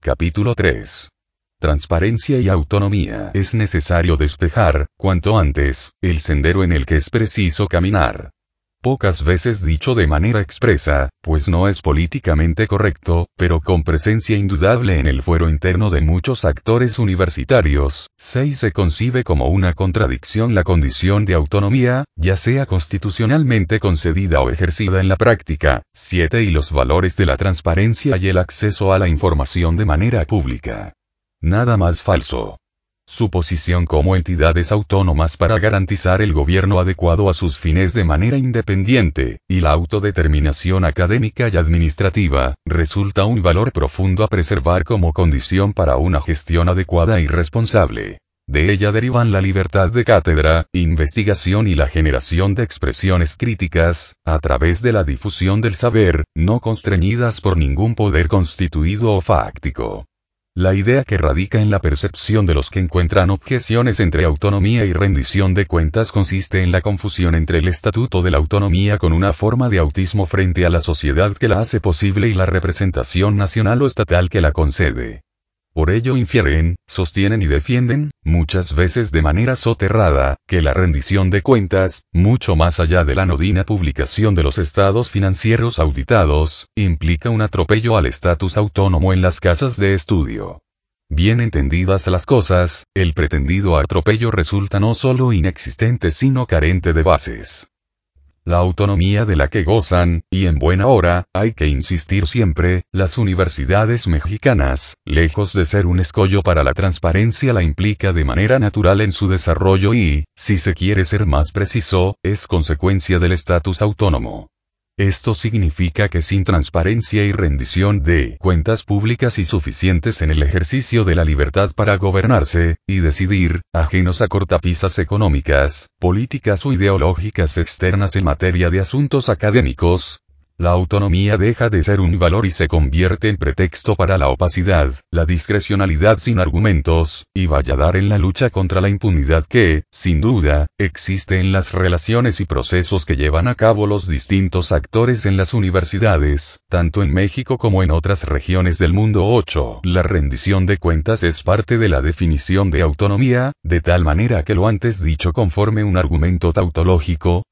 Capítulo 3. Transparencia y autonomía. Es necesario despejar, cuanto antes, el sendero en el que es preciso caminar. Pocas veces dicho de manera expresa, pues no es políticamente correcto, pero con presencia indudable en el fuero interno de muchos actores universitarios, 6 se concibe como una contradicción la condición de autonomía, ya sea constitucionalmente concedida o ejercida en la práctica. 7 y los valores de la transparencia y el acceso a la información de manera pública. Nada más falso. Su posición como entidades autónomas para garantizar el gobierno adecuado a sus fines de manera independiente, y la autodeterminación académica y administrativa, resulta un valor profundo a preservar como condición para una gestión adecuada y responsable. De ella derivan la libertad de cátedra, investigación y la generación de expresiones críticas, a través de la difusión del saber, no constreñidas por ningún poder constituido o fáctico. La idea que radica en la percepción de los que encuentran objeciones entre autonomía y rendición de cuentas consiste en la confusión entre el estatuto de la autonomía con una forma de autismo frente a la sociedad que la hace posible y la representación nacional o estatal que la concede. Por ello infieren, sostienen y defienden, muchas veces de manera soterrada, que la rendición de cuentas, mucho más allá de la anodina publicación de los estados financieros auditados, implica un atropello al estatus autónomo en las casas de estudio. Bien entendidas las cosas, el pretendido atropello resulta no solo inexistente sino carente de bases. La autonomía de la que gozan, y en buena hora, hay que insistir siempre, las universidades mexicanas, lejos de ser un escollo para la transparencia la implica de manera natural en su desarrollo y, si se quiere ser más preciso, es consecuencia del estatus autónomo. Esto significa que sin transparencia y rendición de cuentas públicas y suficientes en el ejercicio de la libertad para gobernarse, y decidir, ajenos a cortapisas económicas, políticas o ideológicas externas en materia de asuntos académicos, la autonomía deja de ser un valor y se convierte en pretexto para la opacidad, la discrecionalidad sin argumentos, y valladar en la lucha contra la impunidad que, sin duda, existe en las relaciones y procesos que llevan a cabo los distintos actores en las universidades, tanto en México como en otras regiones del mundo. 8. La rendición de cuentas es parte de la definición de autonomía, de tal manera que lo antes dicho conforme un argumento tautológico.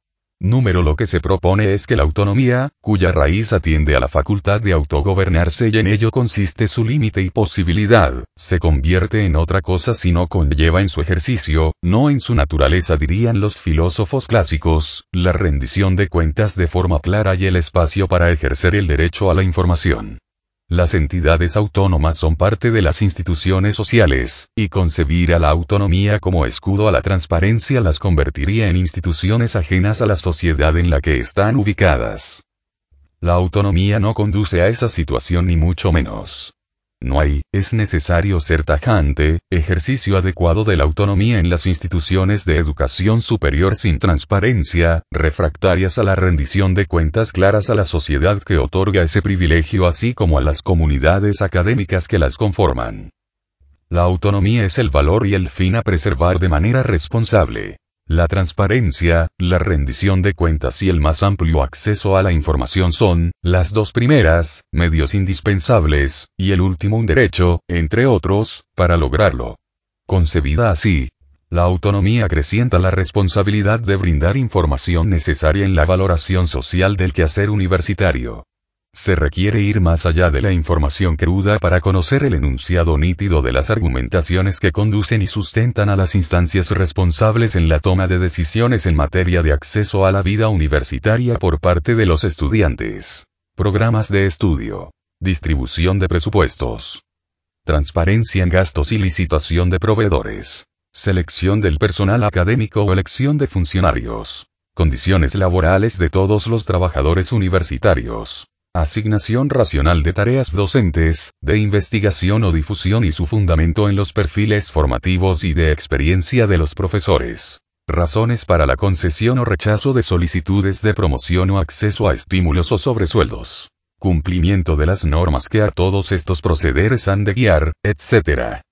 Lo que se propone es que la autonomía, cuya raíz atiende a la facultad de autogobernarse y en ello consiste su límite y posibilidad, se convierte en otra cosa si no conlleva en su ejercicio, no en su naturaleza dirían los filósofos clásicos, la rendición de cuentas de forma clara y el espacio para ejercer el derecho a la información. Las entidades autónomas son parte de las instituciones sociales, y concebir a la autonomía como escudo a la transparencia las convertiría en instituciones ajenas a la sociedad en la que están ubicadas. La autonomía no conduce a esa situación ni mucho menos. No hay, es necesario ser tajante, ejercicio adecuado de la autonomía en las instituciones de educación superior sin transparencia, refractarias a la rendición de cuentas claras a la sociedad que otorga ese privilegio así como a las comunidades académicas que las conforman. La autonomía es el valor y el fin a preservar de manera responsable. La transparencia, la rendición de cuentas y el más amplio acceso a la información son, las dos primeras, medios indispensables, y el último un derecho, entre otros, para lograrlo. Concebida así, la autonomía acrecienta la responsabilidad de brindar información necesaria en la valoración social del quehacer universitario. Se requiere ir más allá de la información cruda para conocer el enunciado nítido de las argumentaciones que conducen y sustentan a las instancias responsables en la toma de decisiones en materia de acceso a la vida universitaria por parte de los estudiantes. Programas de estudio. Distribución de presupuestos. Transparencia en gastos y licitación de proveedores. Selección del personal académico o elección de funcionarios. Condiciones laborales de todos los trabajadores universitarios. Asignación racional de tareas docentes, de investigación o difusión y su fundamento en los perfiles formativos y de experiencia de los profesores. Razones para la concesión o rechazo de solicitudes de promoción o acceso a estímulos o sobresueldos. Cumplimiento de las normas que a todos estos procederes han de guiar, etc.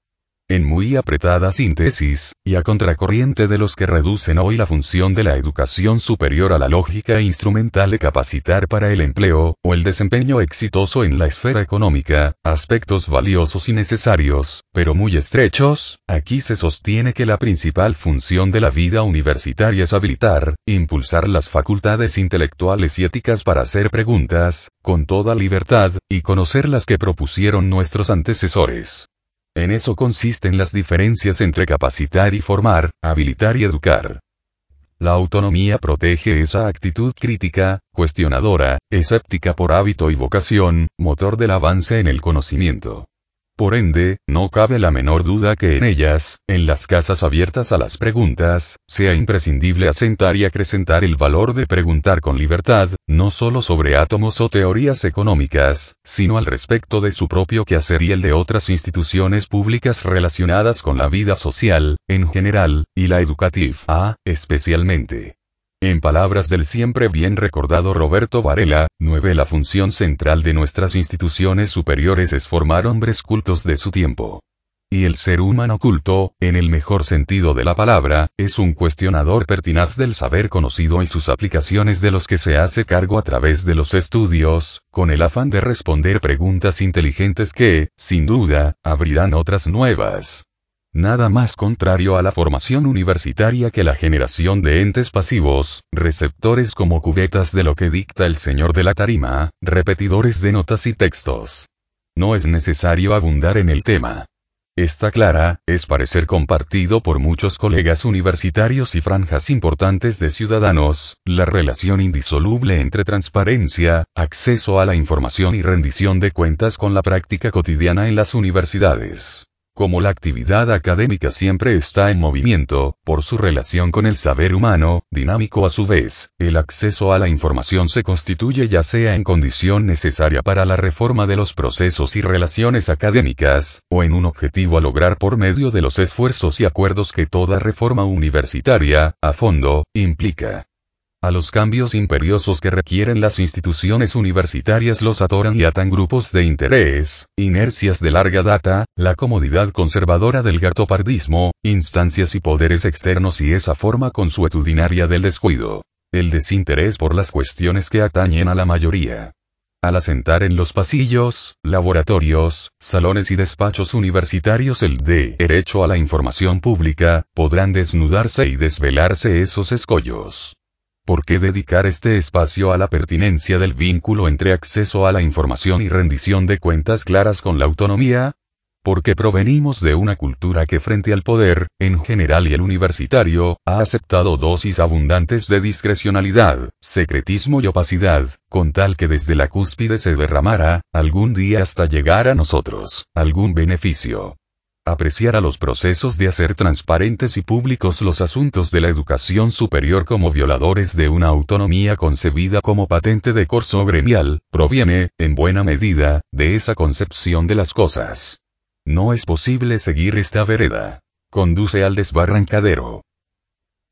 En muy apretada síntesis, y a contracorriente de los que reducen hoy la función de la educación superior a la lógica instrumental de capacitar para el empleo, o el desempeño exitoso en la esfera económica, aspectos valiosos y necesarios, pero muy estrechos, aquí se sostiene que la principal función de la vida universitaria es habilitar, impulsar las facultades intelectuales y éticas para hacer preguntas, con toda libertad, y conocer las que propusieron nuestros antecesores. En eso consisten las diferencias entre capacitar y formar, habilitar y educar. La autonomía protege esa actitud crítica, cuestionadora, escéptica por hábito y vocación, motor del avance en el conocimiento. Por ende, no cabe la menor duda que en ellas, en las casas abiertas a las preguntas, sea imprescindible asentar y acrecentar el valor de preguntar con libertad, no solo sobre átomos o teorías económicas, sino al respecto de su propio quehacer y el de otras instituciones públicas relacionadas con la vida social, en general, y la educativa, especialmente. En palabras del siempre bien recordado Roberto Varela, la función central de nuestras instituciones superiores es formar hombres cultos de su tiempo. Y el ser humano culto, en el mejor sentido de la palabra, es un cuestionador pertinaz del saber conocido y sus aplicaciones de los que se hace cargo a través de los estudios, con el afán de responder preguntas inteligentes que, sin duda, abrirán otras nuevas. Nada más contrario a la formación universitaria que la generación de entes pasivos, receptores como cubetas de lo que dicta el señor de la tarima, repetidores de notas y textos. No es necesario abundar en el tema. Está clara, es parecer compartido por muchos colegas universitarios y franjas importantes de ciudadanos, la relación indisoluble entre transparencia, acceso a la información y rendición de cuentas con la práctica cotidiana en las universidades. Como la actividad académica siempre está en movimiento, por su relación con el saber humano, dinámico a su vez, el acceso a la información se constituye ya sea en condición necesaria para la reforma de los procesos y relaciones académicas, o en un objetivo a lograr por medio de los esfuerzos y acuerdos que toda reforma universitaria, a fondo, implica. A los cambios imperiosos que requieren las instituciones universitarias los atoran y atan grupos de interés, inercias de larga data, la comodidad conservadora del gatopardismo, instancias y poderes externos y esa forma consuetudinaria del descuido. El desinterés por las cuestiones que atañen a la mayoría. Al asentar en los pasillos, laboratorios, salones y despachos universitarios el derecho a la información pública, podrán desnudarse y desvelarse esos escollos. ¿Por qué dedicar este espacio a la pertinencia del vínculo entre acceso a la información y rendición de cuentas claras con la autonomía? Porque provenimos de una cultura que frente al poder, en general y el universitario, ha aceptado dosis abundantes de discrecionalidad, secretismo y opacidad, con tal que desde la cúspide se derramara, algún día hasta llegar a nosotros, algún beneficio. Apreciar a los procesos de hacer transparentes y públicos los asuntos de la educación superior como violadores de una autonomía concebida como patente de corso gremial, proviene, en buena medida, de esa concepción de las cosas. No es posible seguir esta vereda. Conduce al desbarrancadero.